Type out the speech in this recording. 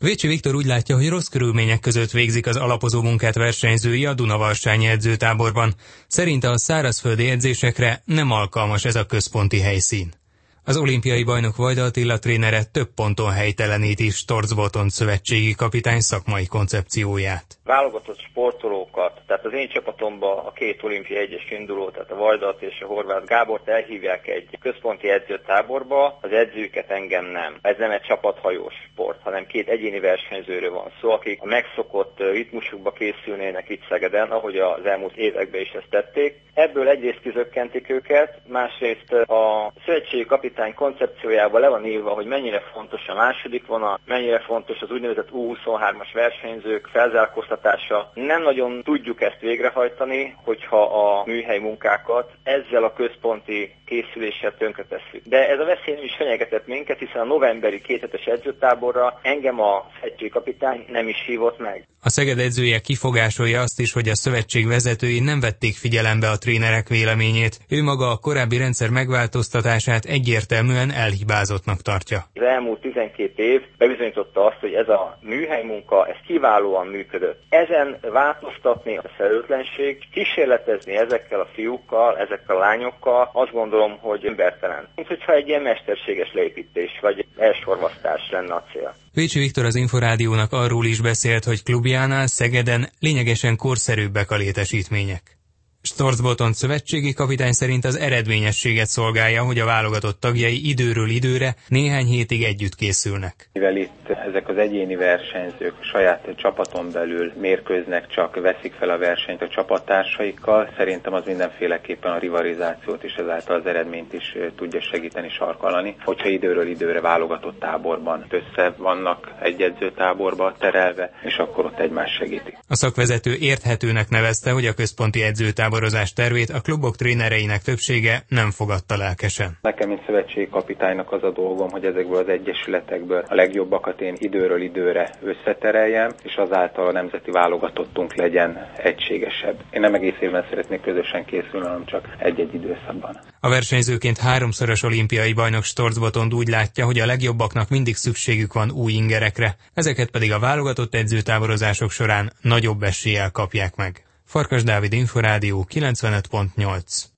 Vécsi Viktor úgy látja, hogy rossz körülmények között végzik az alapozó munkát versenyzői a Dunavalsányi edzőtáborban. Szerinte a szárazföldi edzésekre nem alkalmas ez a központi helyszín. Az olimpiai bajnok Vajda Attila trénere több ponton helyteleníti Storz Botond szövetségi kapitány szakmai koncepcióját. Válogatott sportolókat, tehát az én csapatomban a két olimpiai egyes induló, tehát a Vajda Attila és a Horváth Gábort elhívják egy központi edzőtáborba, az edzőket engem nem. Ez nem egy csapathajós sport, hanem két egyéni versenyzőről van szó, akik a megszokott ritmusukba készülnének itt Szegeden, ahogy az elmúlt években is ezt tették. Ebből egyrészt kizökkentik őket, másrészt a szövetségi kapitány koncepciójában le van írva, hogy mennyire fontos a második vonal, mennyire fontos az úgynevezett U23-as versenyzők felzárkóztatása. Nem nagyon tudjuk ezt végrehajtani, hogyha a műhely munkákat ezzel a központi készüléssel tönkretesszük. De ez a veszély is fenyegetett minket, hiszen a novemberi kéthetes edzőtáborra engem a szövetségi kapitány nem is hívott meg. A Szeged edzője kifogásolja azt is, hogy a szövetség vezetői nem vették figyelembe a trénerek véleményét. Ő maga a korábbi rendszer megváltoztatását egyértelműen elhibázottnak tartja. Az elmúlt 12 év bebizonyította azt, hogy ez a műhely munka, ez kiválóan működött. Ezen változtatni a felelőtlenség, kísérletezni ezekkel a fiúkkal, ezekkel a lányokkal, azt gondolom, hogy embertelen. Mint hogyha egy ilyen mesterséges leépítés vagy elsorvasztás lenne a cél. Vécsi Viktor az Inforádiónak arról is beszélt, hogy klubjánál Szegeden lényegesen korszerűbbek a létesítmények. Storz Botond szövetségi kapitány szerint az eredményességet szolgálja, hogy a válogatott tagjai időről időre néhány hétig együtt készülnek. Mivel itt ezek az egyéni versenyzők saját csapaton belül mérkőznek, csak veszik fel a versenyt a csapattársaikkal, szerintem az mindenféleképpen a rivalizációt és ezáltal az eredményt is tudja segíteni, sarkalani. Hogyha időről időre válogatott táborban össze vannak egy edzőtáborba terelve, és akkor ott egymást segítik. A szakvezető érthetőnek nevezte, hogy a központi edzőtáborozás tervét a klubok trénereinek többsége nem fogadta lelkesen. Nekem, mint szövetségi kapitánynak az a dolgom, hogy ezekből az egyesületekből a legjobbakat én időről időre összetereljem, és azáltal a nemzeti válogatottunk legyen egységesebb. Én nem egész évben szeretnék közösen készülni, hanem csak egy-egy időszakban. A versenyzőként háromszoros olimpiai bajnok Storz Botond úgy látja, hogy a legjobbaknak mindig szükségük van új ingerekre, ezeket pedig a válogatott edzőtáborozások során nagyobb eséllyel kapják meg. Farkas Dávid, Inforádió 95.8.